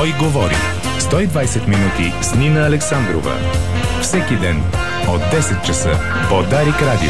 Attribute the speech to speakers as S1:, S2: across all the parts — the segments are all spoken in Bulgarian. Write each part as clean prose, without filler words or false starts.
S1: Кой говори? 120 минути с Нина Александрова. Всеки ден от 10 часа по Дарик Радио.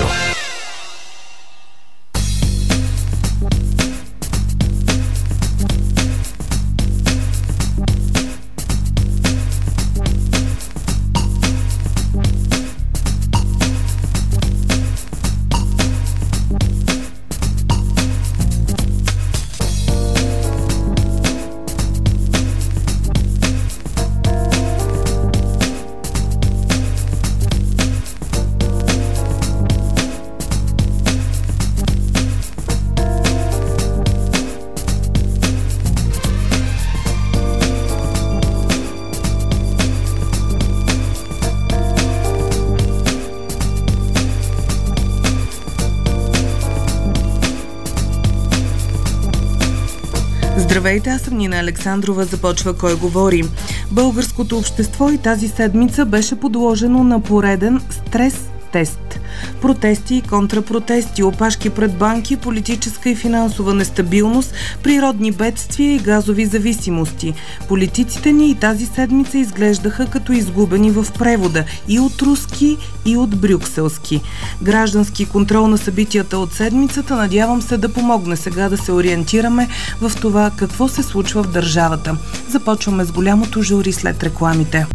S2: Здравейте, аз съм Нина Александрова. Започва Кой говори. Българското общество и тази седмица беше подложено на пореден стрес-тест. Протести и контрапротести, опашки пред банки, политическа и финансова нестабилност, природни бедствия и газови зависимости. Политиците ни и тази седмица изглеждаха като изгубени в превода и от руски, и от брюкселски. Граждански контрол на събитията от седмицата, надявам се да помогне сега да се ориентираме в това какво се случва в държавата. Започваме с голямото жури след рекламите.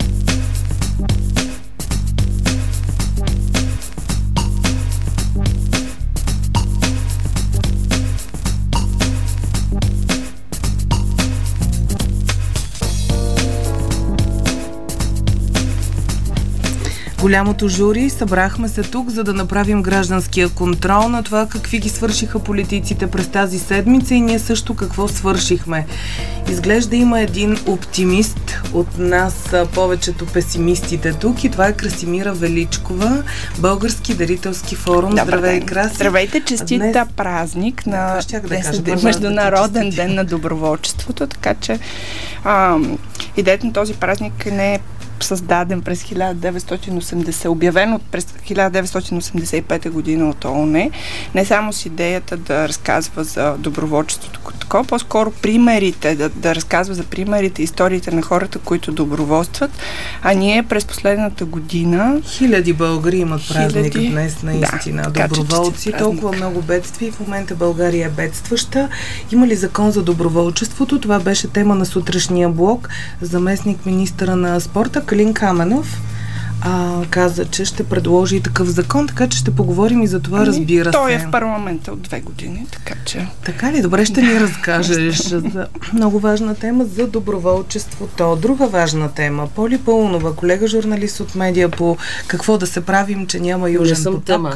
S2: Голямото жури, събрахме се тук, за да направим гражданския контрол на това какви ги свършиха политиците през тази седмица и ние също какво свършихме. Изглежда има един оптимист от нас, повечето песимистите тук, и това е Красимира Величкова, Български дарителски форум. Здравей, Краси!
S3: Здравейте, честита празник на Международен ден на доброволчеството, така че идеята на този празник не е създаден през 1980, обявен през 1985 година от ООН, не само с идеята да разказва за доброволчеството като такова, по-скоро примерите, да разказва за примерите, историите на хората, които доброволстват, а ние през последната година...
S2: Хиляди българи имат празника днес, наистина. Да, доброволци, толкова много бедствия. В момента България е бедстваща. Има ли закон за доброволчеството? Това беше тема на сутрешния блок. Заместник министъра на спорта Калин Каменов каза, че ще предложи и такъв закон, така че ще поговорим и за това, разбира се.
S3: Той е в парламента от 2 години, така че...
S2: Така ли? Добре, ще ни разкажеш за много важна тема за доброволчеството. Друга важна тема. Поли Пълнова, колега журналист от Медиа, по какво да се правим, че няма Южен поток.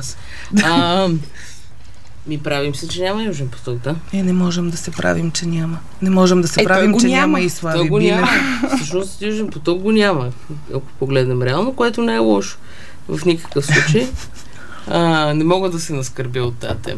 S4: Ми правим се, че няма Южен поток, да?
S2: Не можем да се правим, че няма. Не можем да се правим, че няма и Слави Бинев.
S4: Всъщност Южен поток го няма, ако погледнем реално, което не е лошо в никакъв случай. Не мога да се наскърбя от тази тема.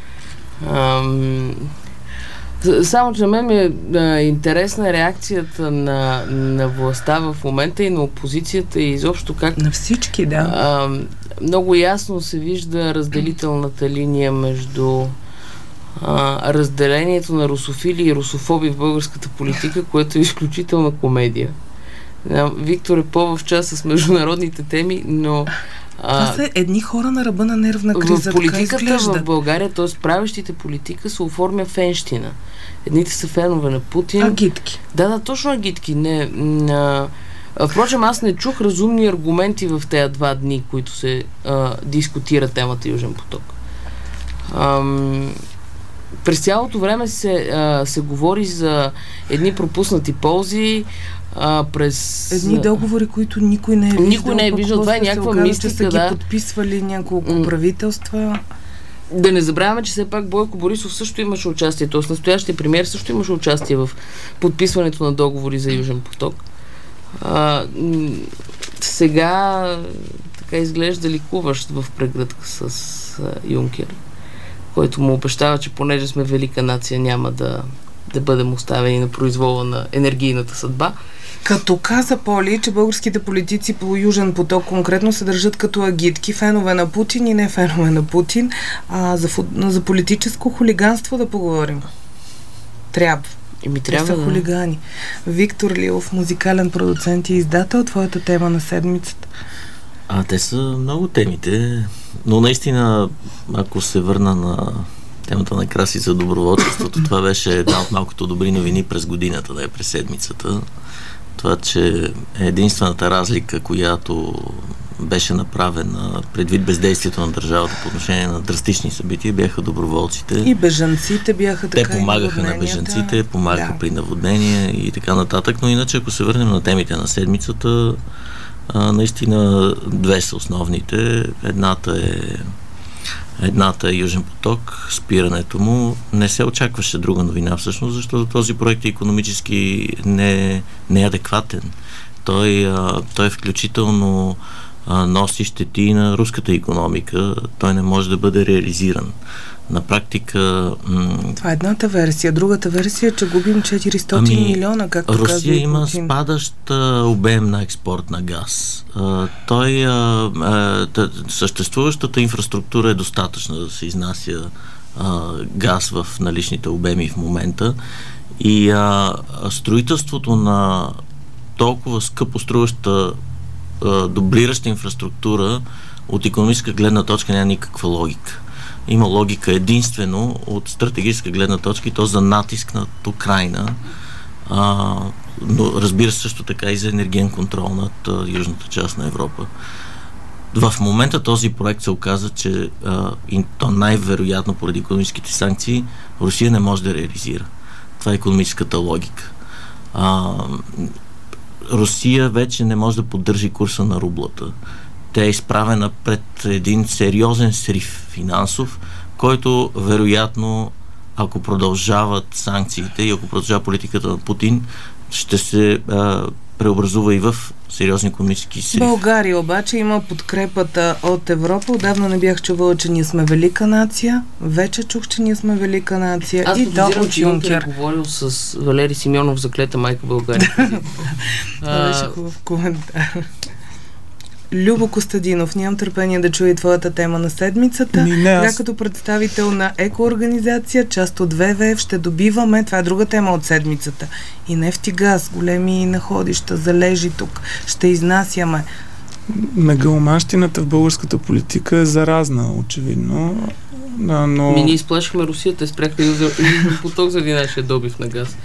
S4: Само, че на мен е интересна реакцията на властта в момента и на опозицията и изобщо как...
S2: На всички, да.
S4: Много ясно се вижда разделителната линия между разделението на русофили и русофоби в българската политика, което е изключителна комедия. Виктор е по-в час с международните теми, но...
S2: Това са едни хора на ръба на нервна криза.
S4: В политиката в България, т.е. правещите политика, се оформя фенщина. Едните са фенове на Путин.
S2: Агитки.
S4: Да, точно агитки. Впрочем, аз не чух разумни аргументи в тези 2 дни, които се дискутира темата Южен поток. През цялото време се говори за едни пропуснати ползи, през...
S2: Едни договори, които никой не е виждал.
S4: Никой не е виждал. Това е някаква мистика,
S2: че са ги подписвали няколко правителства.
S4: Да не забравяме, че все пак Бойко Борисов също имаше участие, т.е. настоящия премиер също имаше участие в подписването на договори за Южен поток. Сега така изглежда ликуващ в прегръдка с Юнкер, който му обещава, че понеже сме велика нация, няма да бъдем оставени на произвола на енергийната съдба.
S2: Като каза Поли, че българските политици по Южен поток конкретно се държат като агитки, фенове на Путин и не фенове на Путин, за политическо хулиганство да поговорим. Трябва. Те са хулигани. Виктор Лилов, музикален продуцент и издател, твоята тема на седмицата.
S5: Те са много темите, но наистина, ако се върна на темата на Краси за доброволчеството, това беше една от малкото добри новини през годината, да е през седмицата. Това, че е единствената разлика, която беше направена предвид бездействието на държавата по отношение на драстични събития, бяха доброволците.
S2: И бежанците бяха така.
S5: Те помагаха на бежанците, помагаха при наводнения и така нататък, но иначе, ако се върнем на темите на седмицата, наистина две са основните. Едната е Южен поток, спирането му. Не се очакваше друга новина всъщност, защото този проект икономически не е адекватен. Той включително носи щети на руската икономика. Той не може да бъде реализиран. На практика...
S2: Това е едната версия. Другата версия е, че губим 400 милиона, както казва Путин.
S5: Русия има спадащ обем на експорт на газ. Съществуващата инфраструктура е достатъчна да се изнася газ в наличните обеми в момента и строителството на толкова скъпо струваща дублираща инфраструктура от икономическа гледна точка няма никаква логика. Има логика единствено от стратегическа гледна точка и то за натиск над Украйна, но разбира се също така и за енергиен контрол над южната част на Европа. В момента този проект се оказа, че и то най-вероятно поради икономическите санкции Русия не може да реализира. Това е икономическата логика. Русия вече не може да поддържи курса на рублата. Тя е изправена пред един сериозен срив финансов, който вероятно, ако продължават санкциите и ако продължава политиката на Путин, ще се преобразува и в сериозни икономически срив.
S2: България обаче има подкрепата от Европа. Отдавна не бях чувала, че ние сме велика нация. Вече чух, че ние сме велика нация.
S4: Аз подозирам, че Юнкер
S2: Юнкер
S4: говорил с Валери Симеонов за клета майка България.
S2: Това беше хубав коментар. Любо Костадинов, нямам търпение да чуя твоята тема на седмицата. Като представител на екоорганизация, част от ВВФ, ще добиваме, това е друга тема от седмицата, и нефт и газ, големи находища, залежи тук, ще изнасяме.
S6: Мегаломанщината в българската политика е заразна, очевидно. Но...
S4: Ние изплашихме Русия, те спряха Южен поток заради нашия добив на газ.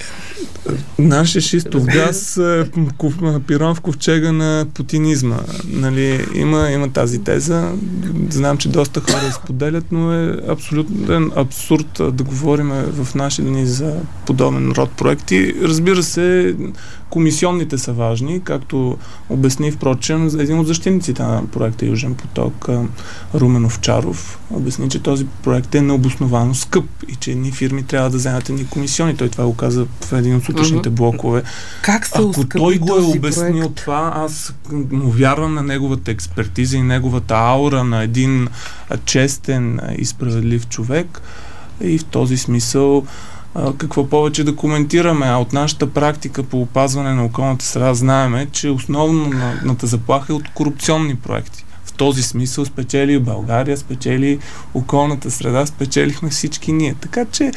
S6: Нашия шистов газ е пирон в ковчега на путинизма. Нали, има тази теза. Знам, че доста хора изподелят, но е абсолютен абсурд да говорим в наши дни за подобен род проекти. Разбира се, комисионните са важни, както обясни, впрочем, един от защитниците на проекта Южен поток, Румен Овчаров, обясни, че този проект е необосновано скъп и че едни фирми трябва да вземат едни комисиони. Той това го каза в един от сутрешните блокове.
S2: Как се
S6: Ако той го е обяснил
S2: проект?
S6: това, аз му вярвам на неговата експертиза и неговата аура на един честен и справедлив човек. И в този смисъл какво повече да коментираме. А от нашата практика по опазване на околната среда знаеме, че основната заплаха е от корупционни проекти. В този смисъл спечели България, спечели околната среда, спечелихме всички ние. Така че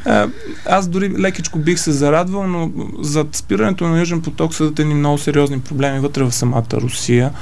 S6: аз дори лекичко бих се зарадвал, но зад спирането на Южен поток съдат едни много сериозни проблеми вътре в самата Русия.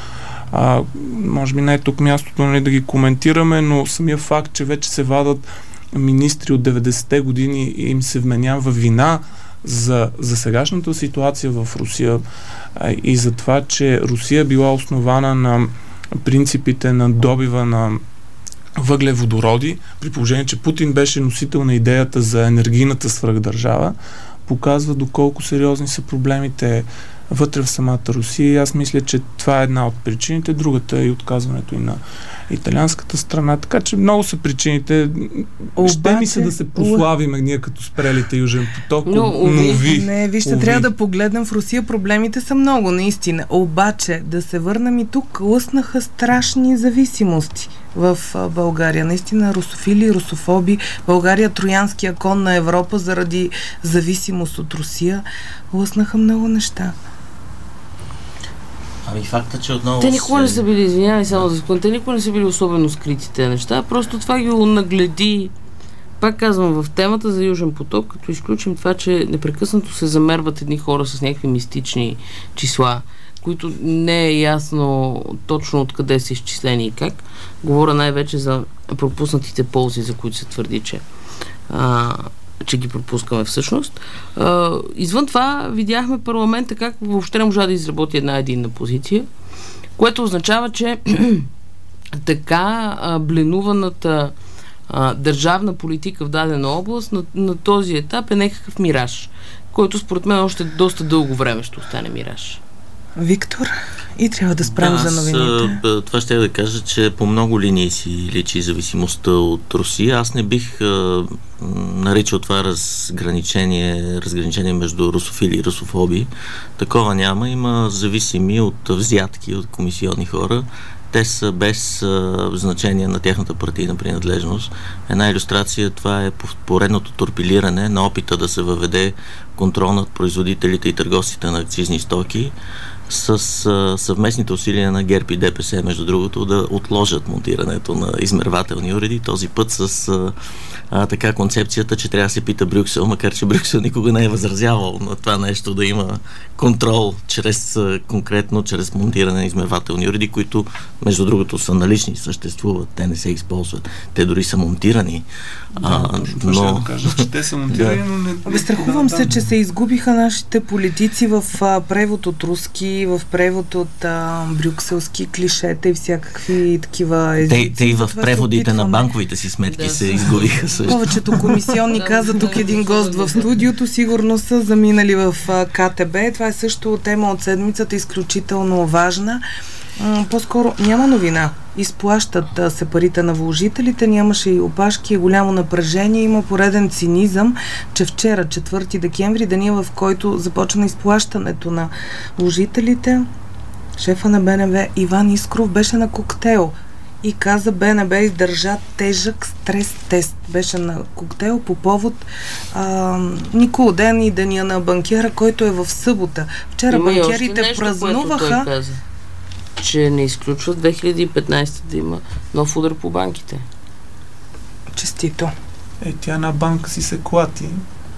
S6: Може би не е тук мястото, нали, да ги коментираме, но самия факт, че вече се вадат министри от 90-те години и им се вменява вина за сегашната ситуация в Русия и за това, че Русия била основана на принципите на добива на въглеводороди, при положение, че Путин беше носител на идеята за енергийната свръхдържава, показва доколко сериозни са проблемите вътре в самата Русия. И аз мисля, че това е една от причините. Другата е и отказването и на италианската страна. Така че много са причините. Ще ми се да се прославиме ние като спрелите Южен поток, но
S2: вижте, трябва да погледнем в Русия. Проблемите са много, наистина. Обаче, да се върнем и тук, лъснаха страшни зависимости в България. Наистина русофили, русофоби. България троянския кон на Европа заради зависимост от Русия. Лъснаха много неща.
S5: Ами факта, че отново...
S4: Те никога не са били, извинявай само за секунда, те никога не са били особено скрити тези неща, просто това ги нагледи пак казвам, в темата за Южен поток, като изключим това, че непрекъснато се замерват едни хора с някакви мистични числа, които не е ясно точно откъде са изчислени и как. Говоря най-вече за пропуснатите ползи, за които се твърди, че ги пропускаме всъщност. Извън това, видяхме парламента как въобще не можа да изработи една единна позиция, което означава, че така бленуваната държавна политика в дадена област на този етап е някакъв мираж, който според мен още доста дълго време ще остане мираж.
S2: Виктор, и трябва да спрем за новините.
S5: Това ще да кажа, че по много линии си личи зависимостта от Русия. Аз не бих наричал това разграничение между русофили и русофоби. Такова няма. Има зависими от взятки, от комисионни хора. Те са без значение на тяхната партийна принадлежност. Една илюстрация, това е поредното торпилиране на опита да се въведе контрол над производителите и търговците на акцизни стоки с съвместните усилия на ГЕРБ и ДПС, между другото, да отложат монтирането на измервателни уреди. Този път с така концепцията, че трябва да се пита Брюксел, макар че Брюксел никога не е възразявал на това нещо да има контрол конкретно чрез монтиране на измервателни уреди, които, между другото, са налични, съществуват, те не се използват. Те дори са монтирани.
S6: Но... да кажа, че те са монтирани, но не...
S2: Безстрахувам се, че се изгубиха нашите политици в превод от руски, в превод от брюкселски клишета и всякакви такива езици.
S5: Те и в преводите на банковите си сметки се изгубиха също.
S2: Повечето комисионни, каза тук един гост в студиото, сигурно са заминали в КТБ. Това е също тема от седмицата, изключително важна. По-скоро няма новина. Изплащат се парите на вложителите, нямаше и опашки, голямо напрежение, има пореден цинизъм, че вчера, 4 декември, деня в който започна изплащането на вложителите, шефа на БНБ Иван Искров беше на коктейл и каза, БНБ издържа тежък стрес тест. Беше на коктейл по повод Николден и деня на банкера, който е в събота. Вчера банкерите празнуваха,
S4: че не изключват 2015 да има нов удар по банките.
S2: Честито.
S6: Тя на банка си се клати.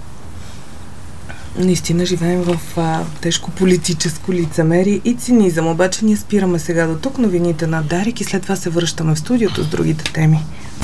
S2: Наистина живеем в тежко политическо лицемерие и цинизъм. Обаче ние спираме сега до тук новините на Дарик и след това се връщаме в студиото с другите теми.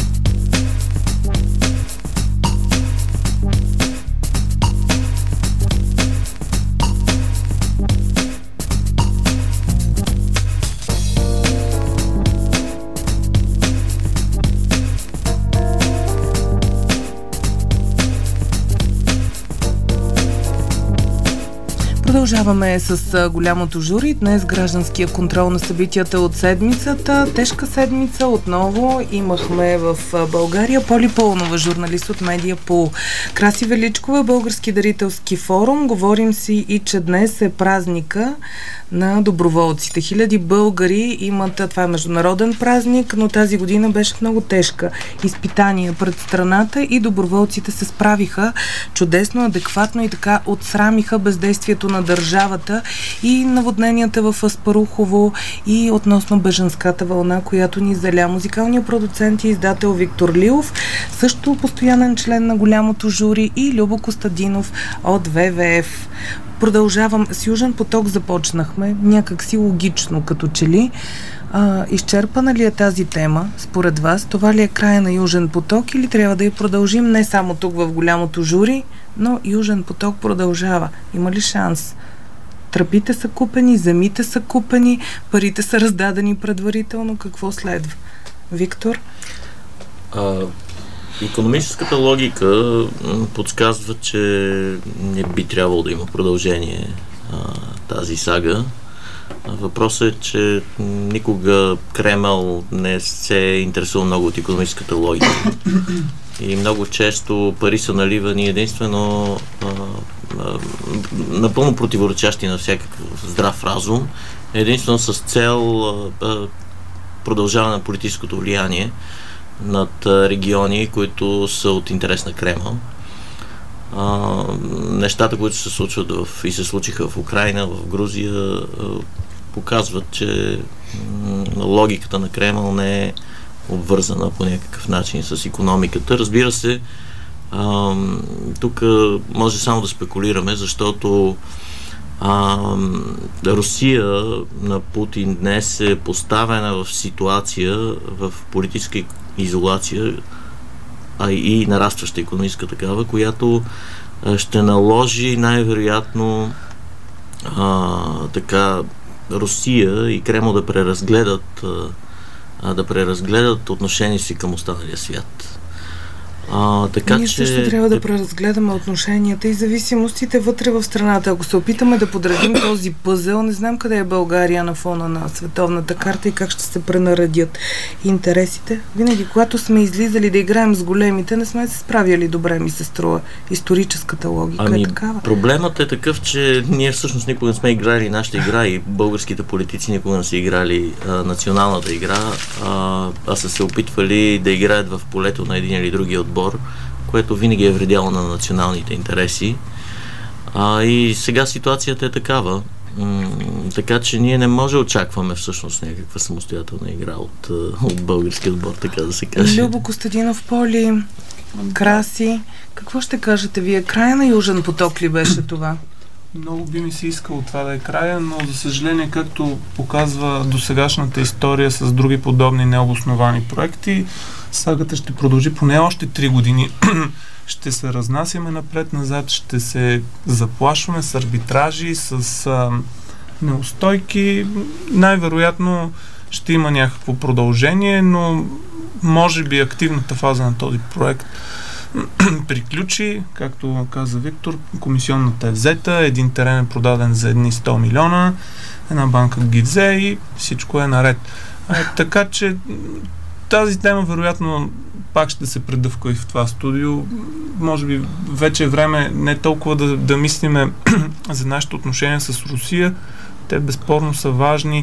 S2: Продължаваме с голямото жури. Днес гражданския контрол на събитията от седмицата. Тежка седмица отново имахме в България. Поли Пълнова, журналист от Медиапул. Краси Величкова, Български дарителски форум. Говорим си и че днес е празника на доброволците. Хиляди българи имат, това е международен празник, но тази година беше много тежка изпитание пред страната и доброволците се справиха чудесно, адекватно и така отсрамиха бездействието на държавата и наводненията в Аспарухово и относно бежанската вълна, която ни заля. Музикалният продуцент и издател Виктор Лилов, също постоянен член на голямото жури, и Любо Костадинов от ВВФ. Продължавам. С Южен поток започнахме, някак си логично като че ли. Изчерпана ли е тази тема според вас? Това ли е края на Южен поток или трябва да я продължим не само тук в голямото жури, но Южен поток продължава? Има ли шанс? Тръпите са купени, земите са купени, парите са раздадени предварително. Какво следва? Виктор?
S5: Икономическата логика подсказва, че не би трябвало да има продължение тази сага. Въпросът е, че никога Кремъл не се интересува много от икономическата логика. И много често пари са наливани единствено напълно противоречащи на всякакъв здрав разум, единствено с цел продължаване на политическото влияние над региони, които са от интерес на Кремъл. Нещата, които се случват и се случиха в Украйна, в Грузия, показват, че логиката на Кремъл не е обвързана по някакъв начин с икономиката. Разбира се, Тук може само да спекулираме, защото Русия на Путин днес е поставена в ситуация, в политическа изолация, и нарастваща икономическа такава, която ще наложи най-вероятно Русия и Кремъл да преразгледат отношение си към останалия свят.
S2: Ние също трябва да преразгледаме отношенията и зависимостите вътре в страната. Ако се опитаме да подредим този пъзел, не знам къде е България на фона на световната карта и как ще се пренаредят интересите. Винаги, когато сме излизали да играем с големите, не сме се справяли добре, ми се струва. Историческата логика е такава.
S5: Проблемът е такъв, че ние всъщност никога не сме играли нашата игра и българските политици никога не са играли националната игра, а са се опитвали да играят в полето на един или другия отбор, което винаги е вредяло на националните интереси. И сега ситуацията е такава. Така че ние не може да очакваме всъщност някаква самостоятелна игра от българския отбор, така да се каже.
S2: Любо Костадинов, Поли, Краси, какво ще кажете вие? Края на Южен поток ли беше това?
S6: Много би ми се искало това да е края, но за съжаление, както показва досегашната история с други подобни необосновани проекти, сагата ще продължи поне още 3 години. Ще се разнасяме напред-назад, ще се заплашваме с арбитражи, с неустойки. Най-вероятно ще има някакво продължение, но може би активната фаза на този проект приключи, както каза Виктор, комисионната е взета, един терен е продаден за едни 100 милиона, една банка ги взе и всичко е наред. Така че тази тема вероятно пак ще се предъвка и в това студио. Може би вече е време не толкова да мислиме за нашите отношения с Русия. Те безспорно са важни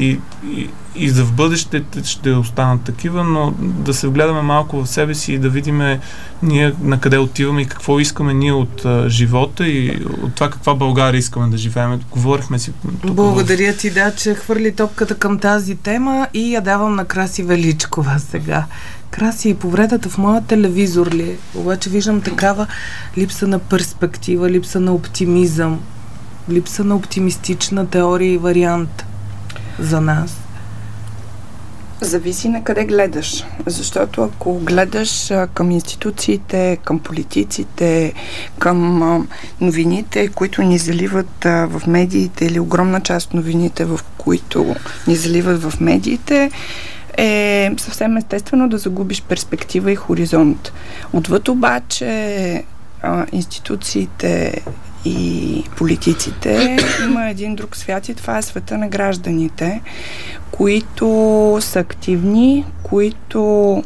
S6: и за в бъдеще ще останат такива, но да се вгледаме малко в себе си и да видим ние на къде отиваме и какво искаме ние от живота и от това каква България искаме да живеем. Говорихме си.
S2: Благодаря ти, че хвърли топката към тази тема и я давам на Краси Величкова сега. Краси, повредата в моя телевизор ли? Обаче виждам такава липса на перспектива, липса на оптимизъм, липса на оптимистична теория и вариант за нас.
S3: Зависи на къде гледаш. Защото ако гледаш към институциите, към политиците, към новините, които ни заливат в медиите, или огромна част от новините, в които ни заливат в медиите, е съвсем естествено да загубиш перспектива и хоризонт. Отвъд обаче институциите и политиците има един друг свят и това е света на гражданите, които са активни, които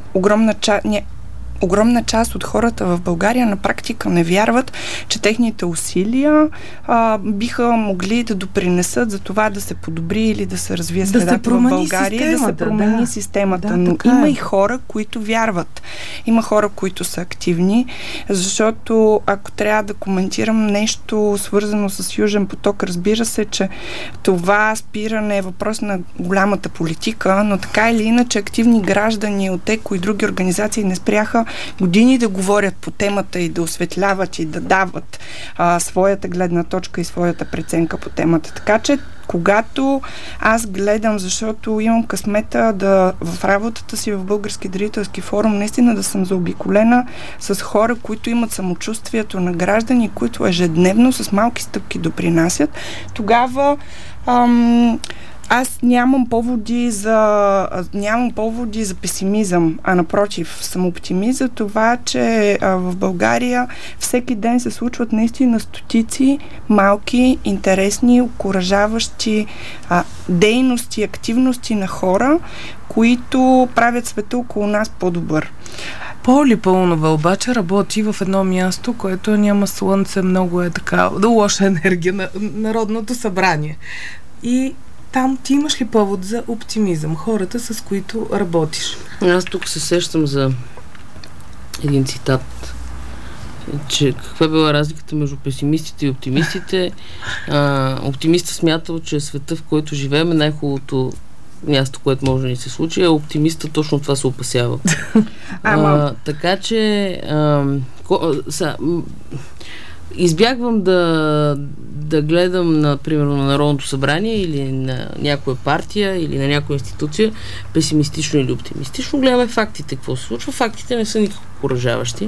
S3: огромна част от хората в България на практика не вярват, че техните усилия биха могли да допринесат за това да се подобри или да се развие средата в България, да се промени системата. Но има и хора, които вярват. Има хора, които са активни, защото ако трябва да коментирам нещо свързано с Южен поток, разбира се, че това спиране е въпрос на голямата политика, но така или иначе активни граждани от ЕКО и други организации не спряха години да говорят по темата и да осветляват и да дават своята гледна точка и своята преценка по темата. Така че когато аз гледам, защото имам късмета в работата си в Български дарителски форум наистина да съм заобиколена с хора, които имат самочувствието на граждани, които ежедневно с малки стъпки допринасят, тогава аз нямам поводи за песимизъм, а напротив, съм оптимист за това, че в България всеки ден се случват наистина стотици малки, интересни, окуражаващи дейности, активности на хора, които правят света около нас по-добър.
S2: Поли Пълнова обаче работи в едно място, което няма слънце, много е така, лоша енергия на Народното събрание. И там ти имаш ли повод за оптимизъм? Хората, с които работиш?
S4: Аз тук се сещам за един цитат, че каква била разликата между песимистите и оптимистите. Оптимистът смятал, че света, в който живеем, е най-хубавото място, което може да ни се случи, а оптимиста точно това се опасява. Така че избягвам да гледам, например, на Народното събрание или на някоя партия или на някоя институция песимистично или оптимистично. Гледаме фактите, какво се случва. Фактите не са никак окуражаващи.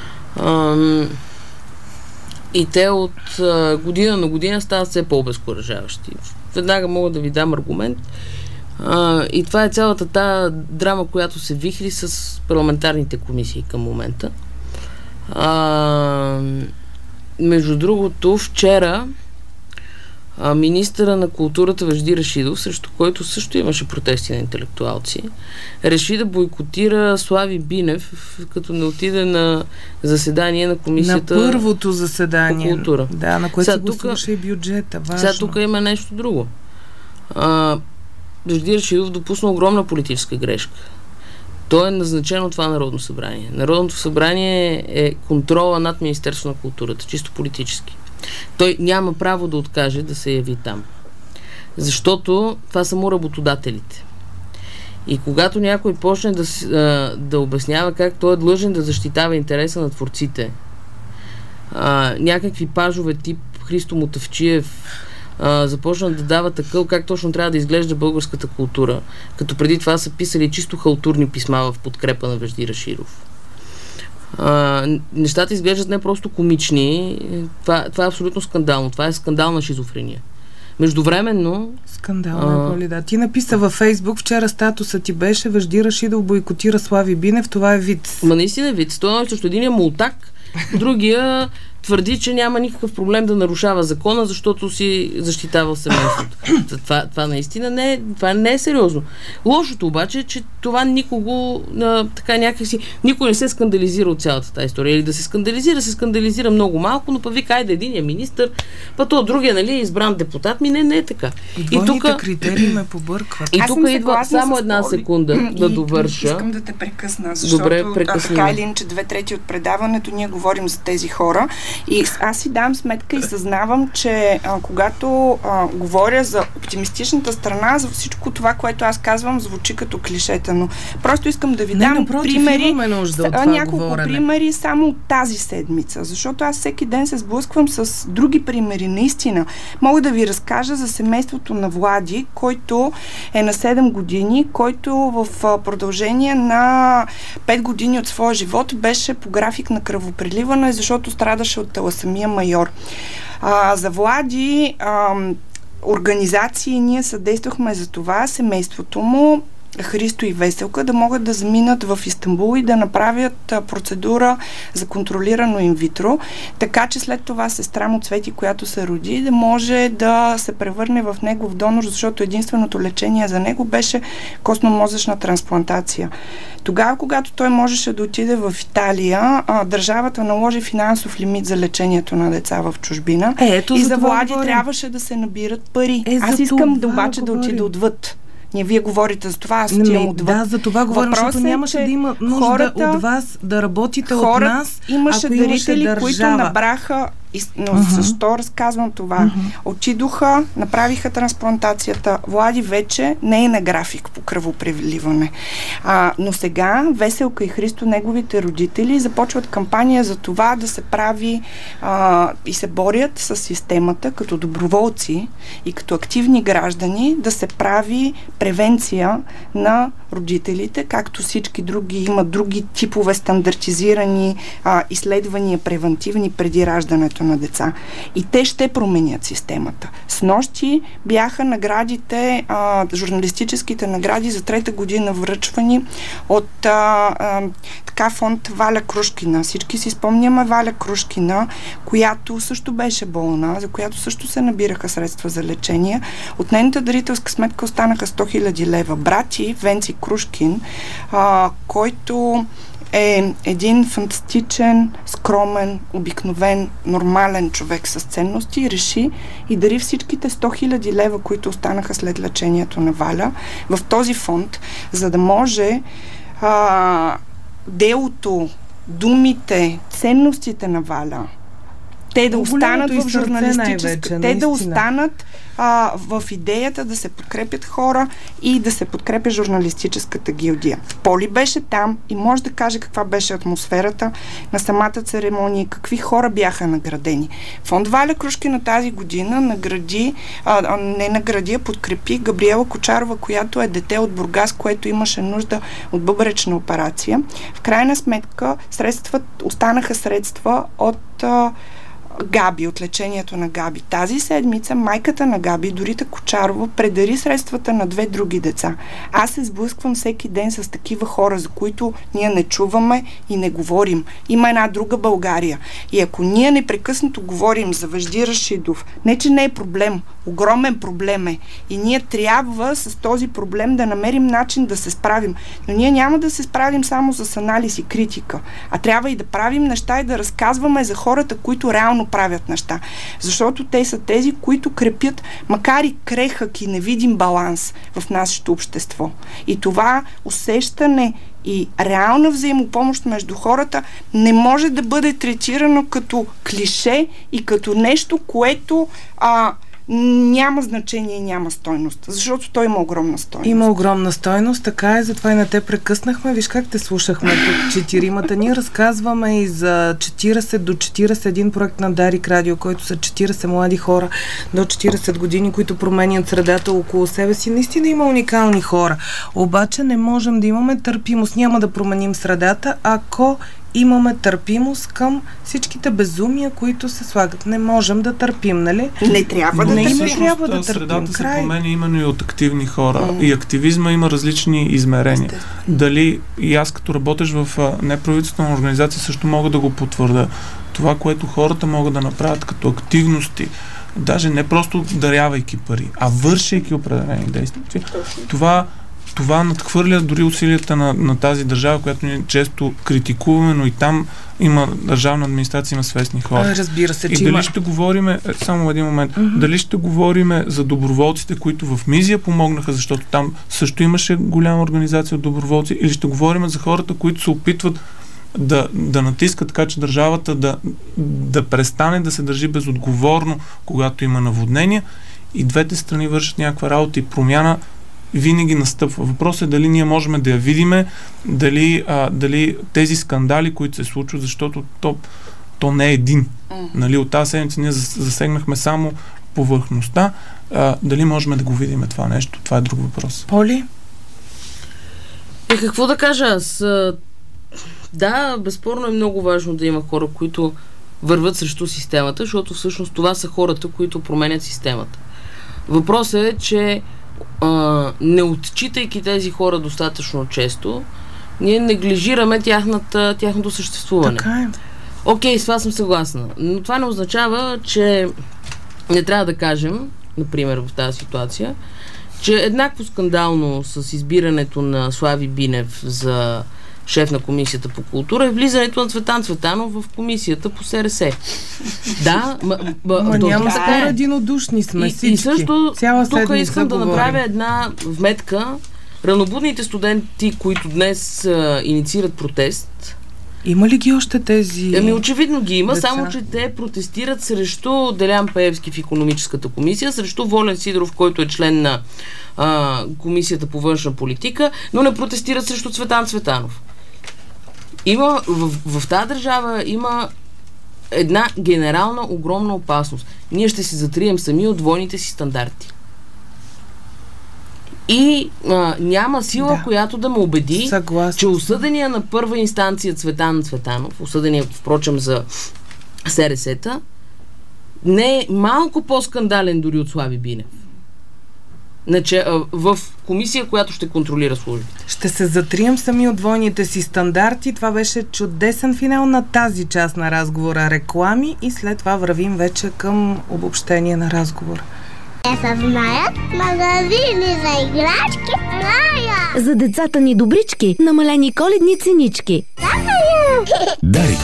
S4: И те от година на година стават все по-обезкуражаващи. Веднага мога да ви дам аргумент. И това е цялата тази драма, която се вихри с парламентарните комисии към момента. Между другото, вчера министъра на културата Вежди Рашидов, срещу който също имаше протести на интелектуалци, реши да бойкотира Слави Бинев, като не отиде на заседание на комисията
S2: на първото заседание
S4: по култура.
S2: Да, на което се гласуваше и бюджета. Важно.
S4: Сега тук има нещо друго. Вежди Рашидов допусна огромна политическа грешка. Той е назначен от това Народно събрание. Народното събрание е контрола над Министерството на културата, чисто политически. Той няма право да откаже да се яви там. Защото това са му работодателите. И когато някой почне да обяснява как той е длъжен да защитава интереса на творците, някакви пажове тип Христо Мотавчиев започнат да дават такъв как точно трябва да изглежда българската култура, като преди това са писали чисто халтурни писма в подкрепа на Вежди Рашидов. Нещата изглеждат не просто комични, това е абсолютно скандално. Това е скандална шизофрения. Междувременно...
S2: Скандална е, да. Ти написа във Фейсбук, вчера статуса ти беше Вежди Рашидов бойкотира Слави Бинев, това е виц.
S4: Наистина е виц. Това е също един е мултак, другия твърди, че няма никакъв проблем да нарушава закона, защото си защитавал семейството. Това наистина не е сериозно. Лошото обаче е, че това никого така някакси... Никой не се скандализира от цялата тази история. Или да се скандализира много малко, но вика, айде единия министър, то другия, нали, е избран депутат. Не е така.
S2: И тук критерии ме побъркват.
S4: И тук идва само една секунда да довърша.
S3: Искам да те прекъсна, защото така или иначе 2/3 от предаването ние говорим за тези хора. И аз си дам сметка и съзнавам, че когато говоря за оптимистичната страна, за всичко това, което аз казвам, звучи като клишета, но просто искам да ви дам примери, няколко примери само от тази седмица, защото аз всеки ден се сблъсквам с други примери, наистина. Мога да ви разкажа за семейството на Влади, който е на 7 години, който в продължение на 5 години от своя живот беше по график на кръвопреливане, защото страдаше от таласемия майор. За Влади организации ние съдействахме за това семейството му, Христо и Веселка, да могат да заминат в Истанбул и да направят процедура за контролирано инвитро, така че след това сестра му Цвети, която се роди, да може да се превърне в негов донор, защото единственото лечение за него беше костно-мозъчна трансплантация. Тогава, когато той можеше да отиде в Италия, държавата наложи финансов лимит за лечението на деца в чужбина и за Влади трябваше да се набират пари. Аз искам да обаче да отида отвъд. Вие говорите за това, аз отивам отвъд.
S2: Да, за това говорим, защото нямаше да има нужда от вас да работите от нас,
S3: имаше дарители, които набраха. Но защо разказвам това? Отидоха, направиха трансплантацията. Влади вече не е на график по кръвопреливане. Но сега Веселка и Христо, неговите родители, започват кампания за това да се прави и се борят с системата като доброволци и като активни граждани, да се прави превенция на родителите, както всички други имат други типове стандартизирани изследвания превентивни преди раждането на деца. И те ще променят системата. Снощи бяха наградите, журналистическите награди за 3-та година връчвани от така фонд Валя Крушкина. Всички си спомняме Валя Крушкина, която също беше болна, за която също се набираха средства за лечение. От нейната дарителска сметка останаха 100 000 лева. Брати Венци Крушкин, който е един фантастичен, скромен, обикновен, нормален човек с ценности, реши и дари всичките 100 000 лева, които останаха след лечението на Валя, в този фонд, за да може делото, думите, ценностите на Валя, те да останат в журналистическа... Те да останат в идеята да се подкрепят хора и да се подкрепя журналистическата гилдия. Поли беше там и може да каже каква беше атмосферата на самата церемония, какви хора бяха наградени. Фонд Валя Крушкина тази година подкрепи Габриела Кочарова, която е дете от Бургас, което имаше нужда от бъбречна операция. В крайна сметка останаха средства от Габи, от лечението на Габи. Тази седмица майката на Габи, Дорита Кочарова, предари средствата на 2 други деца. Аз се сблъсквам всеки ден с такива хора, за които ние не чуваме и не говорим. Има една друга България. И ако ние непрекъснато говорим за Вежди Рашидов, не че не е проблем, огромен проблем е. И ние трябва с този проблем да намерим начин да се справим. Но ние няма да се справим само с анализ и критика, а трябва и да правим неща и да разказваме за хората, които реално правят неща. Защото те са тези, които крепят, макар и крехък и невидим баланс в нашето общество. И това усещане и реална взаимопомощ между хората не може да бъде третирано като клише и като нещо, което няма значение и няма стойност, защото той има огромна стойност.
S2: Има огромна стойност, така е, затова и на те прекъснахме. Виж как те слушахме тук, 4-мата. Ние разказваме и за 40 до 41 проект на Дарик Радио, който са 40 млади хора до 40 години, които променят средата около себе си. Наистина има уникални хора. Обаче не можем да имаме търпимост. Няма да променим средата, ако имаме търпимост към всичките безумия, които се слагат. Не можем да търпим, нали?
S3: Не трябва да търпим.
S6: Средата се променя именно и от активни хора. И активизма има различни измерения. Дали и аз като работеш в неправителствена организация също мога да го потвърда. Това, което хората могат да направят като активности, даже не просто дарявайки пари, а вършейки определени действия. Това надхвърля дори усилията на тази държава, която ние често критикуваме, но и там има държавна администрация, има свестни хора.
S2: Разбира се,
S6: и дали ще говориме, само един момент, дали ще говориме за доброволците, които в Мизия помогнаха, защото там също имаше голяма организация от доброволци, или ще говорим за хората, които се опитват да натискат така, че държавата да престане да се държи безотговорно, когато има наводнения, и двете страни вършат някаква работа и промяна винаги настъпва. Въпросът е дали ние можем да я видиме, дали тези скандали, които се случват, защото то не е един. Нали, от тази седмица ние засегнахме само повърхността. Дали можем да го видим това нещо? Това е друг въпрос.
S2: Поли?
S4: Какво да кажа аз? Да, безспорно е много важно да има хора, които върват срещу системата, защото всъщност това са хората, които променят системата. Въпросът е, че не отчитайки тези хора достатъчно често, ние неглижираме тяхното съществуване.
S2: Така е.
S4: Окей, с това съм съгласна. Но това не означава, че не трябва да кажем, например в тази ситуация, че еднакво скандално с избирането на Слави Бинев за шеф на Комисията по култура е влизането на Цветан Цветанов в Комисията по СРС. Да,
S2: няма хора единодушни сме всички.
S4: И също тук искам да направя една вметка. Ранобудните студенти, които днес инициират протест,
S2: има ли ги още тези?
S4: Очевидно ги има,
S2: деца?
S4: само че те протестират срещу Делян Пеевски в икономическата комисия, срещу Волен Сидоров, който е член на Комисията по външна политика, но не протестират срещу Цветан Цветанов. В тази държава има една генерална огромна опасност. Ние ще се затрием сами от двойните си стандарти. И няма сила, която да ме убеди, че осъдения на първа инстанция Цветан Цветанов, осъдения впрочем за СРС-та, не е малко по-скандален дори от Слави Бинев. Значи, в комисия, която ще контролира службите.
S2: Ще се затрием сами от двойните си стандарти. Това беше чудесен финал на тази част на разговора. Реклами и след това вървим вече към обобщение на разговора.
S7: Те се знаят магазини за играчки Рая.
S8: За децата ни добрички, намалени коледни ценички.
S1: Дарик.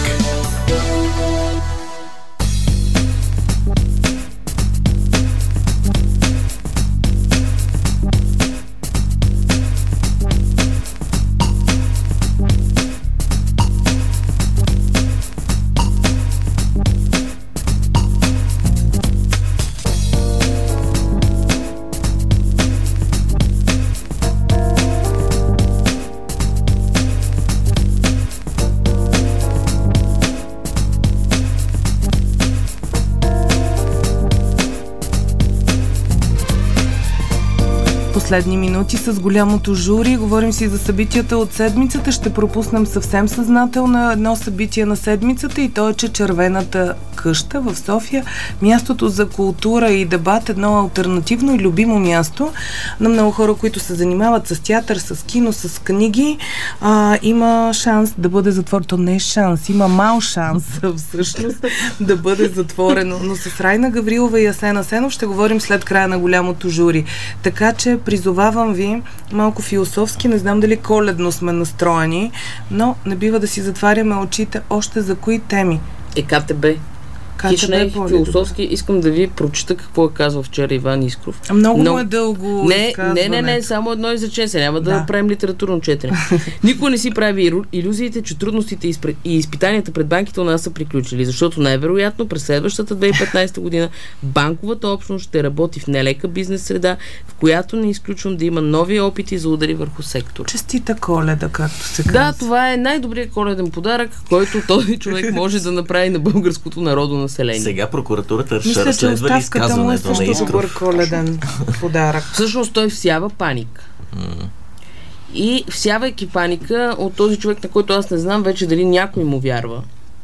S2: Последни минути с голямото жури. Говорим си за събитията от седмицата. Ще пропуснем съвсем съзнателно едно събитие на седмицата и то е, че Червената къща в София, мястото за култура и дебат, едно алтернативно и любимо място на много хора, които се занимават с театър, с кино, с книги, има шанс да бъде затворено. То не е шанс, има мал шанс всъщност да бъде затворено. Но с Райна Гаврилова и Асен Асенов ще говорим след края на голямото жури. Така че призовавам ви малко философски, не знам дали коледно сме настроени, но не бива да си затваряме очите още за кои теми.
S4: КТБ. Хич не е философски. Искам да ви прочита какво е казал вчера Иван Искров.
S2: Много е дълго изказване.
S4: Не, само едно изречение. Няма да правим литературно четене. Никой не си прави илюзиите, че трудностите и изпитанията пред банките у нас са приключили, защото най-вероятно през следващата 2015 година банковата общност ще работи в нелека бизнес среда, в която не изключвам да има нови опити за удари върху сектора.
S2: Честита Коледа, както се казва.
S4: Да, това е най-добрият коледен подарък, който този човек може да направи на българското народно население.
S5: Сега прокуратурата ще разследва изказването на Искров.
S2: Добър коледен подарък.
S4: Всъщност той всява паника. И всявайки паника от този човек, на който аз не знам вече дали някой му вярва,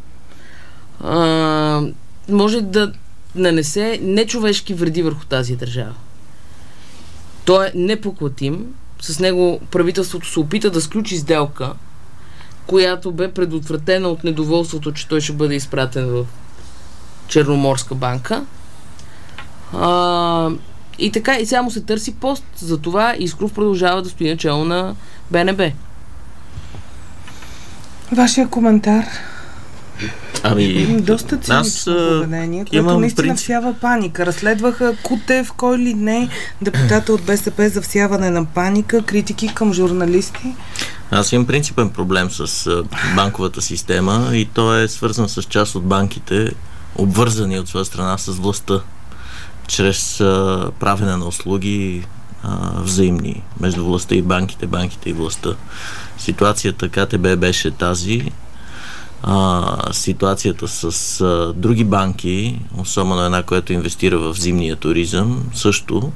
S4: може да нанесе нечовешки вреди върху тази държава. Той е непоклатим. С него правителството се опита да сключи сделка, която бе предотвратена от недоволството, че той ще бъде изпратен в Черноморска банка. И така, и сега му се търси пост. За това Искров продължава да стои начало на БНБ.
S2: Вашия коментар?
S5: Доста
S2: цинично поведение, което наистина всява паника. Разследваха Кутев, кой ли не, депутата от БСП за всяване на паника, критики към журналисти.
S5: Аз имам принципен проблем с банковата система и то е свързан с част от банките, обвързани от своя страна с властта, чрез правене на услуги взаимни между властта и банките, банките и властта. Ситуацията КТБ беше тази. Ситуацията с други банки, особено една, която инвестира в зимния туризъм, също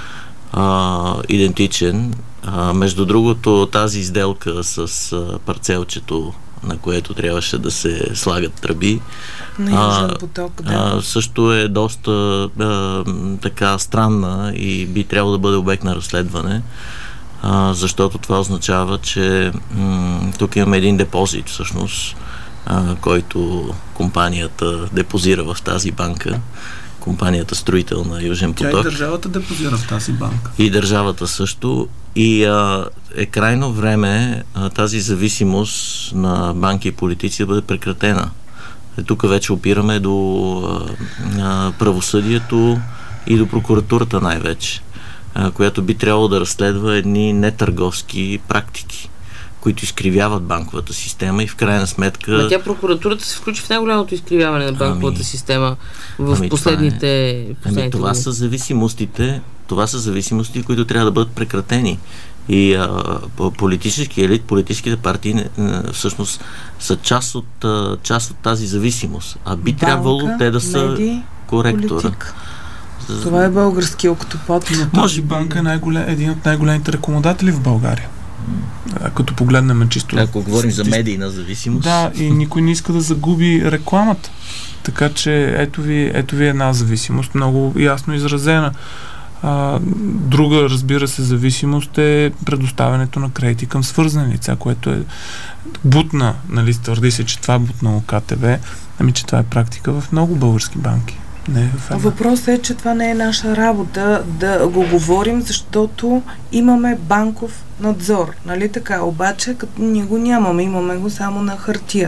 S5: идентичен. Между другото, тази сделка с парцелчето, на което трябваше да се слагат тръби,
S2: поток,
S5: също е доста така странна и би трябвало да бъде обект на разследване, защото това означава, че тук имаме един депозит всъщност, който компанията депозира в тази банка, компанията строител на Южен поток.
S6: Тя и държавата депозира в тази банка.
S5: И държавата също. И е крайно време тази зависимост на банки и политици да бъде прекратена. Тук вече опираме до правосъдието и до прокуратурата най-вече, която би трябвало да разследва едни нетърговски практики, които изкривяват банковата система и в крайна сметка...
S4: Тя прокуратурата се включи в най-голямото изкривяване на банковата система в последните
S5: това са зависимостите, които трябва да бъдат прекратени. И политически елит, политическите партии всъщност са част от тази зависимост. А би трябвало те да са коректора.
S2: Това е български октопод.
S6: Може банка е един от най-големите рекламодатели в България. Като погледнем чисто...
S5: Ако говорим за медийна зависимост.
S6: Да, и никой не иска да загуби рекламата. Така че ето ви една зависимост, много ясно изразена. Друга, разбира се, зависимост е предоставянето на кредити към свързани лица, което е бутна, нали, твърди се, че това е бутнало КТБ, че това е практика в много български банки.
S2: Въпросът е, че това не е наша работа да го говорим, защото имаме банков надзор, нали така? Обаче, като ние го нямаме, имаме го само на хартия.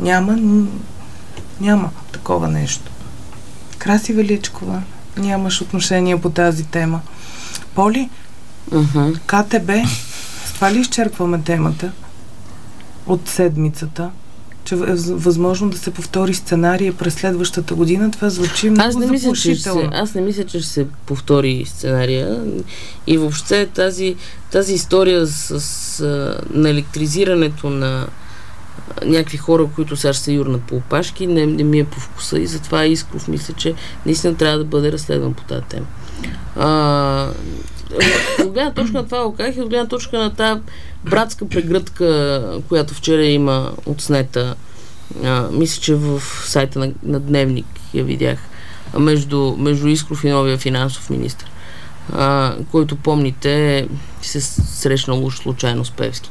S2: Няма такова нещо. Краси Величкова, нямаш отношение по тази тема. Поли, КТБ, с това ли изчерпваме темата от седмицата? Че е възможно да се повтори сценария през следващата година, това звучи много заплашително.
S4: Аз не мисля, че ще се повтори сценария и въобще тази история с наелектризирането на някакви хора, които сега ще се юрнат по опашки, не ми е по вкуса и затова Искров мисля, че наистина трябва да бъде разследван по тази тема. от гледна точка на това го казах и от гледна точка на тази братска прегръдка, която вчера има отснета. Мисля, че в сайта на Дневник я видях. Между Искров и новия финансов министър, който, помните, се срещнал уж случайно с Певски.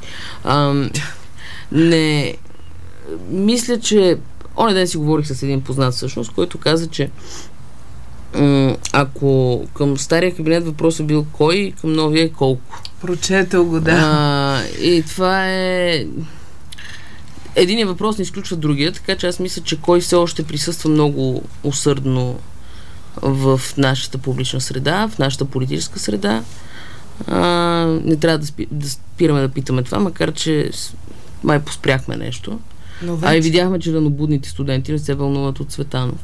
S4: Не... Мисля, че онен ден си говорих с един познат всъщност, който каза, че ако към стария кабинет въпрос е бил кой, към новия е колко.
S2: Прочетел го, да.
S4: И това е... Единият въпрос не изключва другия, така че аз мисля, че кой все още присъства много усърдно в нашата публична среда, в нашата политическа среда. Не трябва да спираме да питаме това, макар че май поспряхме нещо. И видяхме, че ранобудните студенти не се вълнуват от Цветанов.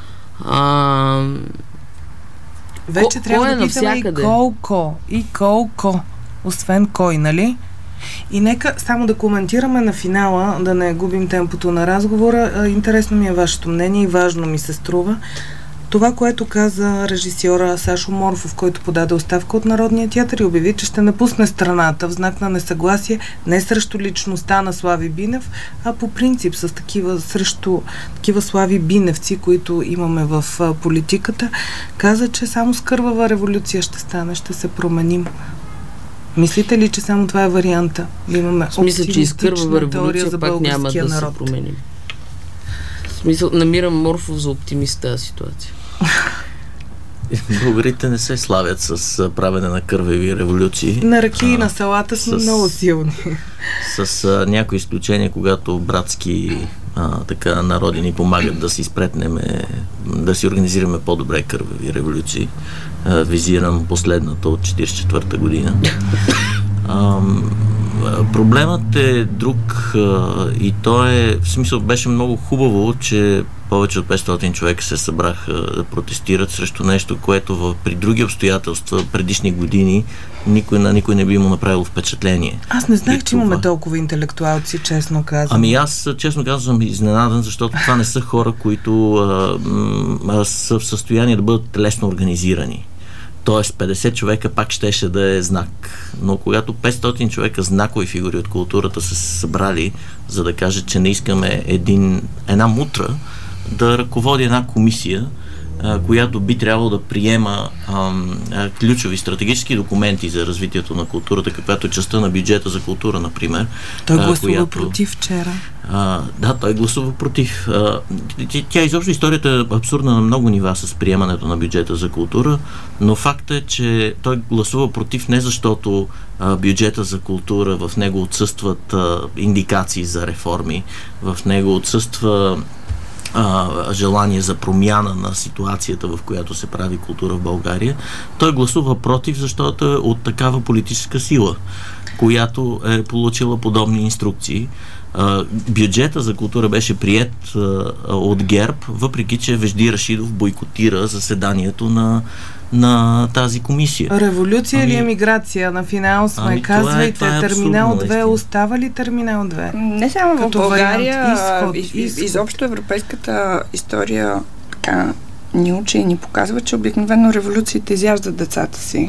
S2: Вече трябва да питаме и колко. Освен кой, нали? И нека само да коментираме на финала, да не губим темпото на разговора. Интересно ми е вашето мнение и важно ми се струва. Това, което каза режисьора Сашо Морфов, който подаде оставка от Народния театър и обяви, че ще напусне страната в знак на несъгласие не срещу личността на Слави Бинев, а по принцип срещу такива Слави Биневци, които имаме в политиката, каза, че само с кървава революция ще стане, ще се променим. Мислите ли, че само това е варианта? Да имаме
S4: мисля, че изкървава революция за пак няма да народ. Се променим. В смисъл, намирам Морфов за оптимист тази ситуация.
S5: Българите не се славят с правене на кървави революции.
S2: На ръки и на салата сме много силни.
S5: С някои изключения, когато братски народи ни помагат да си спретнем, да си организираме по-добре кървави революции. Визирам последната от 1944 година. Проблемът е друг и то е, в смисъл, беше много хубаво, че повече от 500 човека се събраха да протестират срещу нещо, което при други обстоятелства, предишни години, на никой не би му направило впечатление.
S2: Аз не знаех, че имаме толкова интелектуалци, честно казвам.
S5: Аз, честно казвам, съм изненадан, защото това не са хора, които са в състояние да бъдат лесно организирани. Тоест 50 човека пак щеше да е знак. Но когато 500 човека знакови фигури от културата са се събрали, за да кажат, че не искаме една мутра да ръководи една комисия, която би трябвало да приема ключови стратегически документи за развитието на културата, каквато е частта на бюджета за култура, например.
S2: Той гласува против вчера.
S5: Да, той гласува против. Тя изобщо историята е абсурдна на много нива с приемането на бюджета за култура, но факт е, че той гласува против не защото бюджета за култура, в него отсъстват индикации за реформи, в него отсъства желание за промяна на ситуацията, в която се прави култура в България. Той гласува против, защото е от такава политическа сила, която е получила подобни инструкции. Бюджета за култура беше приет от ГЕРБ, въпреки че Вежди Рашидов бойкотира заседанието на тази комисия.
S2: Революция или емиграция на финал сме казвайте. Терминал 2 остава ли Терминал 2?
S3: Не само в България, изобщо европейската история така ни учи и ни показва, че обикновено революциите изяждат децата си.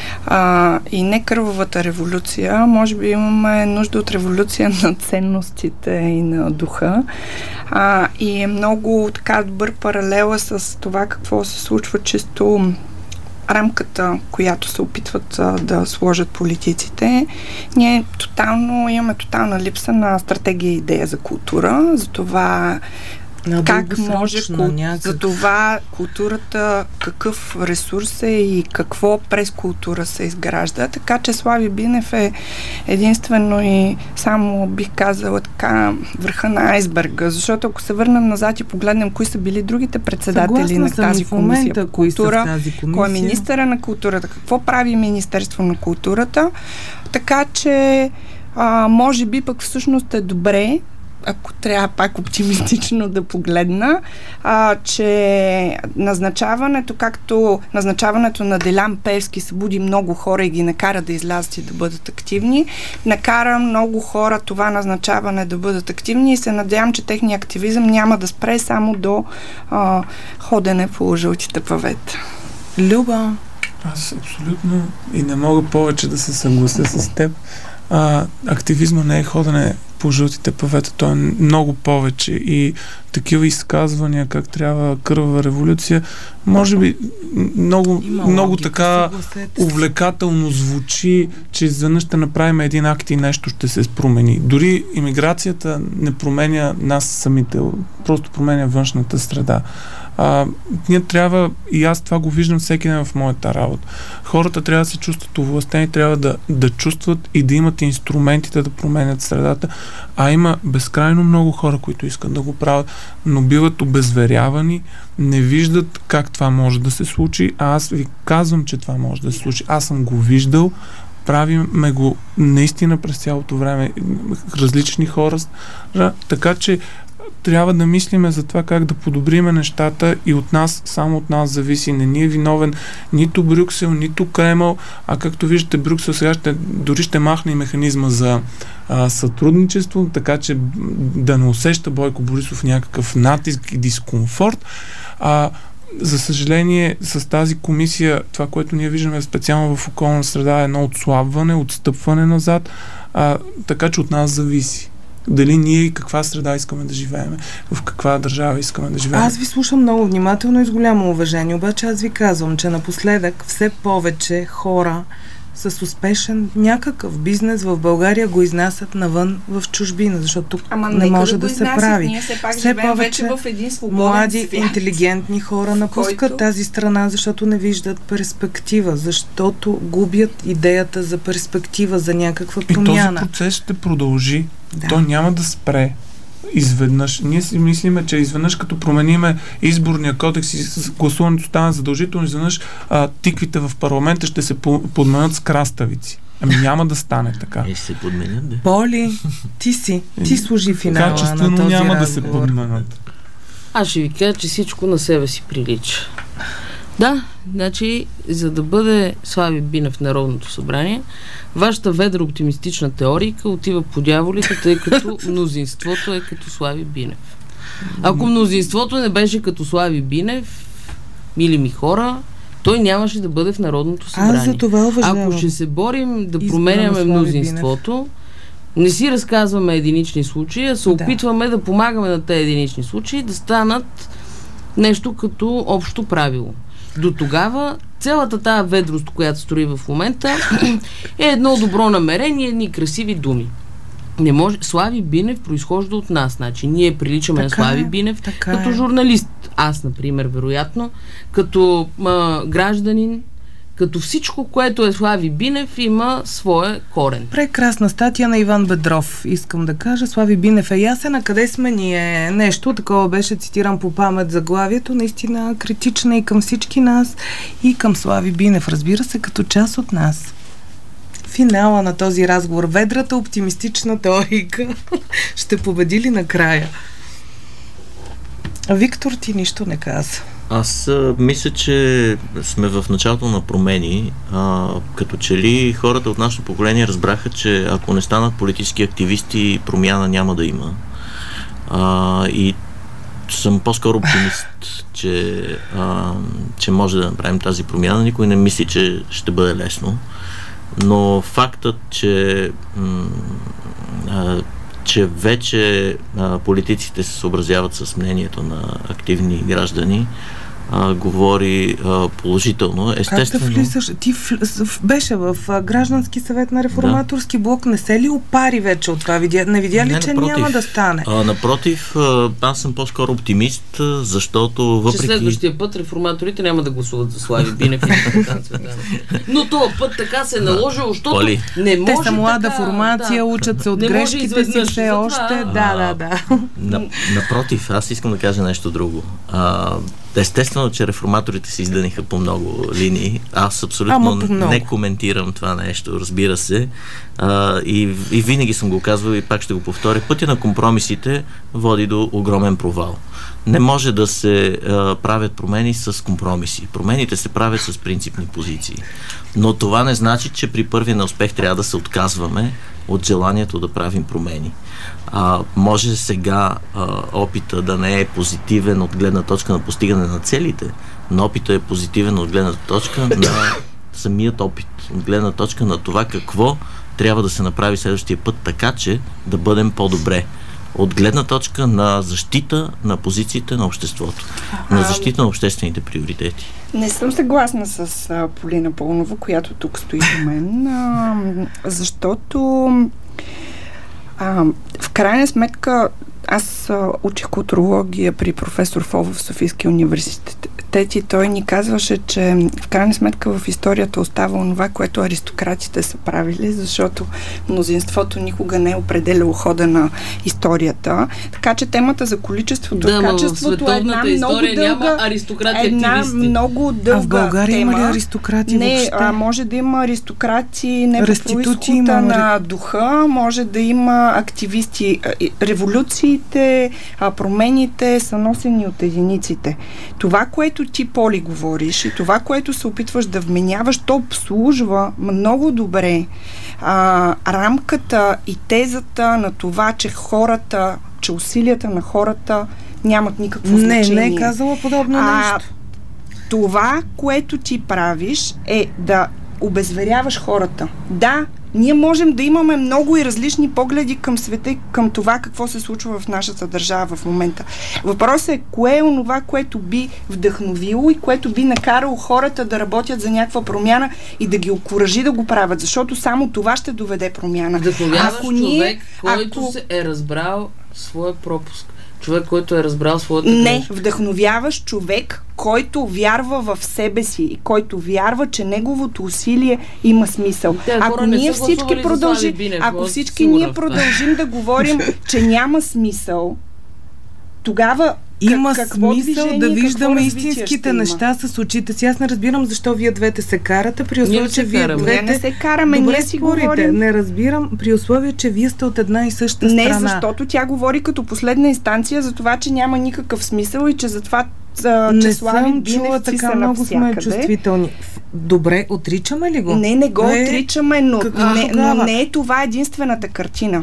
S3: И не кървавата революция. Може би имаме нужда от революция на ценностите и на духа. И е много така добър паралела с това какво се случва чисто рамката, която се опитват да сложат политиците. Ние имаме тотална липса на стратегия и идея за култура, за това как може за това културата, какъв ресурс е и какво през култура се изгражда. Така че Слави Бинев е единствено и само бих казала така върха на айсберга, защото ако се върнем назад и погледнем кои са били другите председатели на тази комисия по култура, кой е министъра на културата, какво прави Министерство на културата, така че може би пък всъщност е добре, ако трябва пак оптимистично да погледна, че назначаването, както назначаването на Делян Певски събуди много хора и ги накара да излязат и да бъдат активни, накара много хора това назначаване да бъдат активни и се надявам, че техният активизъм няма да спре само до ходене по жълтите павета.
S2: Люба,
S6: Аз абсолютно и не мога повече да се съглася с теб. Активизма не е ходене по жълтите павета, то е много повече и такива изказвания, как трябва кървава революция, може би много така увлекателно звучи, че изведнъж ще направим един акт и нещо ще се промени. Дори имиграцията не променя нас самите, просто променя външната среда. Ние трябва, и аз това го виждам всеки ден в моята работа, хората трябва да се чувстват овластени, трябва да чувстват и да имат инструментите да променят средата, а има безкрайно много хора, които искат да го правят, но биват обезверявани, не виждат как това може да се случи, а аз ви казвам, че това може да се случи. Аз съм го виждал, правиме го наистина през цялото време, различни хора, така че трябва да мислиме за това как да подобриме нещата и от нас, само от нас зависи. Не ни е виновен нито Брюксел, нито Кремъл, а както виждате, Брюксел сега дори ще махне и механизма за сътрудничество, така че да не усеща Бойко Борисов някакъв натиск и дискомфорт. За съжаление, с тази комисия, това, което ние виждаме специално в околна среда, е едно отслабване, отстъпване назад, така че от нас зависи. Дали ние и каква среда искаме да живеем, в каква държава искаме да живеем.
S2: Аз ви слушам много внимателно и с голямо уважение, обаче аз ви казвам, че напоследък все повече хора с успешен някакъв бизнес в България го изнасят навън в чужбина, защото тук не може да се прави.
S3: Ние все повече в един свободен
S2: млади,
S3: свят,
S2: интелигентни хора напускат тази страна, защото не виждат перспектива, защото губят идеята за перспектива, за някаква промяна.
S6: И този процес ще продължи. Да. Той няма да спре изведнъж. Ние си мислиме, че изведнъж като промениме изборния кодекс и гласуването стане задължително, изведнъж тиквите в парламента ще се подменят с краставици. Ами няма да стане така.
S5: Се подменят, да.
S2: Боли, ти служи финала на този
S6: няма
S2: разговор.
S6: Да се подменят.
S4: Аз ще ви кажа, че всичко на себе си прилича. Да, значи, за да бъде Слави Бинев в Народното събрание, вашата ведра оптимистична теорика отива по дяволите, тъй като мнозинството е като Слави Бинев. Ако мнозинството не беше като Слави Бинев, мили ми хора, той нямаше да бъде в Народното събрание.
S2: Аз за това уважавам.
S4: Ако ще се борим да променяме мнозинството, не си разказваме единични случаи, а се опитваме да помагаме на тези единични случаи да станат нещо като общо правило. До тогава цялата тая ведрост, която строи в момента, е едно добро намерение, едни красиви думи. Не може. Слави Бинев произхожда от нас. Значи, ние приличаме на Слави Бинев като журналист. Аз, например, вероятно, като гражданин, като всичко, което е Слави Бинев, има своя корен.
S2: Прекрасна статия на Иван Бедров. Искам да кажа, Слави Бинев е ясен, а къде сме ние? Нещо такова беше, цитирам по памет заглавието, наистина критична и към всички нас, и към Слави Бинев, разбира се, като част от нас. Финала на този разговор. Ведрата оптимистична теорика ще победи ли накрая? Виктор, ти нищо не каза.
S5: Аз мисля, че сме в началото на промени. Като че ли хората от нашето поколение разбраха, че ако не станат политически активисти, промяна няма да има. И съм по-скоро оптимист, че може да направим тази промяна. Никой не мисли, че ще бъде лесно. Но фактът, че вече политиците се съобразяват с мнението на активни граждани, говори положително. Естествено.
S2: Как да влизаш? Ти беше в граждански съвет на Реформаторски блок. Не се ли опари вече от това? Не видя ли, че няма да стане?
S5: Напротив, аз съм по-скоро оптимист, защото въпреки...
S4: Че следващия път реформаторите няма да гласуват за Слави Бинев и Цветан Цветанов. Но този път така се наложи, защото не може.
S2: Те са млада формация, учат се от грешките си все още. Да.
S5: Напротив, аз искам да кажа нещо друго. Естествено, че реформаторите се издъниха по много линии. Аз абсолютно не коментирам това нещо, разбира се. И винаги съм го казвал и пак ще го повторя. Пътя на компромисите води до огромен провал. Не може да се правят промени с компромиси. Промените се правят с принципни позиции. Но това не значи, че при първия неуспех трябва да се отказваме от желанието да правим промени. Може сега опита да не е позитивен от гледна точка на постигане на целите, но опита е позитивен от гледна точка на самият опит, от гледна точка на това какво трябва да се направи следващия път, така че да бъдем по-добре. От гледна точка на защита на позициите на обществото, на защита на обществените приоритети.
S3: Не съм съгласна с Полина Паунова, която тук стои до мен, защото в крайна сметка аз учих културология при професор Фол в Софийския университет и той ни казваше, че в крайна сметка в историята остава онова, което аристократите са правили, защото мнозинството никога не е определяло хода на историята. Така че темата за количеството и качеството е една много дълга, много дълга
S2: в България
S3: тема.
S2: Има ли аристократи въобще?
S3: Може да има аристократи не по произхода на духа, може да има активисти. Революциите, промените са носени от единиците. Това, което ти, Поли, говориш и това, което се опитваш да вменяваш, то обслужва много добре рамката и тезата на това, че усилията на хората нямат никакво значение.
S2: Не е казала подобно нещо.
S3: Това, което ти правиш, е да обезверяваш хората. Да, ние можем да имаме много и различни погледи към света и към това какво се случва в нашата държава в момента. Въпросът е кое е онова, което би вдъхновило и което би накарало хората да работят за някаква промяна и да ги окуражи да го правят, защото само това ще доведе промяна.
S4: Вдъхновяваш човек, който се е разбрал своя пропуск. Човек, който е разбрал своята грешка.
S3: Не, вдъхновяваш човек, който вярва в себе си и който вярва, че неговото усилие има смисъл. Ако ние всички продължим да говорим, че няма смисъл, тогава
S2: има смисъл да виждаме истинските неща с очите си. Аз не разбирам защо вие двете се карате, при условие, че вие двете...
S3: Не се караме,
S2: добре,
S3: ние си говорим.
S2: Не разбирам, при условие, че вие сте от една и съща страна.
S3: Не, защото тя говори като последна инстанция за това, че няма никакъв смисъл и че затова
S2: не съм чула така, много сме чувствителни. Добре, отричаме ли го?
S3: Не го отричаме, но не е това единствената картина.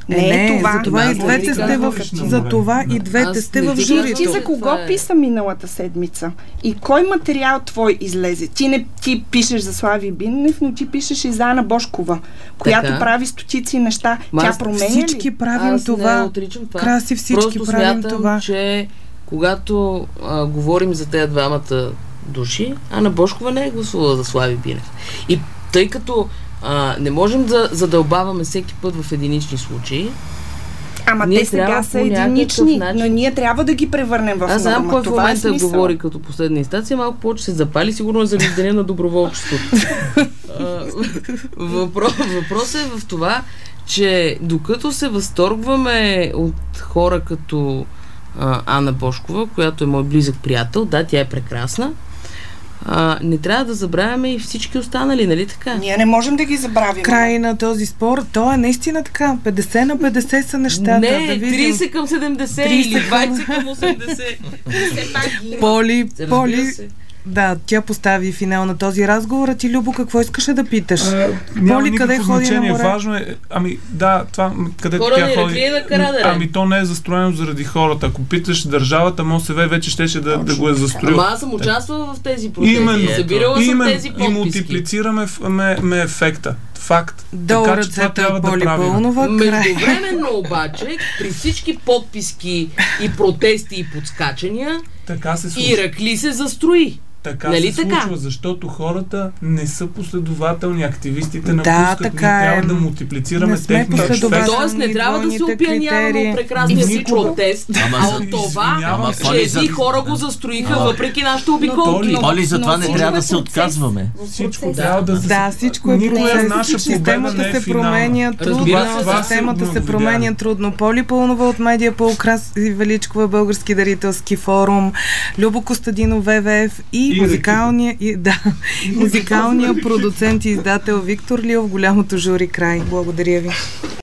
S2: Затова и двете сте в журито.
S3: Ти за кого писа миналата седмица? И кой материал твой излезе? Ти пишеш за Слави Бинев, но ти пишеш и за Ана Бошкова, която прави стотици неща. Тя променя ли?
S2: Всички правим това. Краси, всички правим това.
S4: Че когато говорим за тези двамата души, Ана Бошкова не е гласувала за Слави Бинев. И тъй като не можем да задълбаваме всеки път в единични случаи.
S3: Ама те сега са единични, но ние трябва да ги превърнем в норма.
S4: Аз знам кой в момента говори като последна инстанция, малко повече се запали, сигурно е за деня на доброволчеството. Въпросът е в това, че докато се възторгваме от хора като Ана Бошкова, която е мой близък приятел, да, тя е прекрасна, не трябва да забравяме и всички останали, нали така?
S3: Ние не можем да ги забравим.
S2: Край на този спор, то е наистина така. 50 на 50 са нещата.
S4: Не,
S2: да видим.
S4: 30 към 70 или 20 към 80.
S2: Поли, да, тя постави финал на този разговор. А ти, Любо, какво искаше да питаш?
S6: Поли, къде ходи на море? Важно е, това, където тя ходи. То не е застроено заради хората. Ако питаш държавата, МОСВ вече щеше да го е застроил.
S4: Ама аз съм участвала в тези протести. Събирала съм тези подписки.
S6: И мултиплицираме ефекта. Факт.
S2: Долу ръцете Поли Пълнова.
S4: Междувременно обаче, при всички подписки и протести и подскачания, Иракли се застрои.
S6: Така се случва, защото хората не са последователни, активистите напускат, ние трябва да мултиплицираме техния ефект.
S4: Тоест не трябва да се опияняваме от прекрасния си протест, а от това, че едни хора го застроиха въпреки нашите обиколки.
S5: Поли, затова не трябва да се отказваме.
S6: Всичко трябва да се...
S2: Да, всичко е процес. Системата се променя трудно. Системата се променя трудно. Поли Пълнова от Медиа Пол, Краси Величкова, Български дарителски форум, Любо Костадинов, ВВФ и музикалния продуцент и издател Виктор Лилов, голямото жури край. Благодаря ви.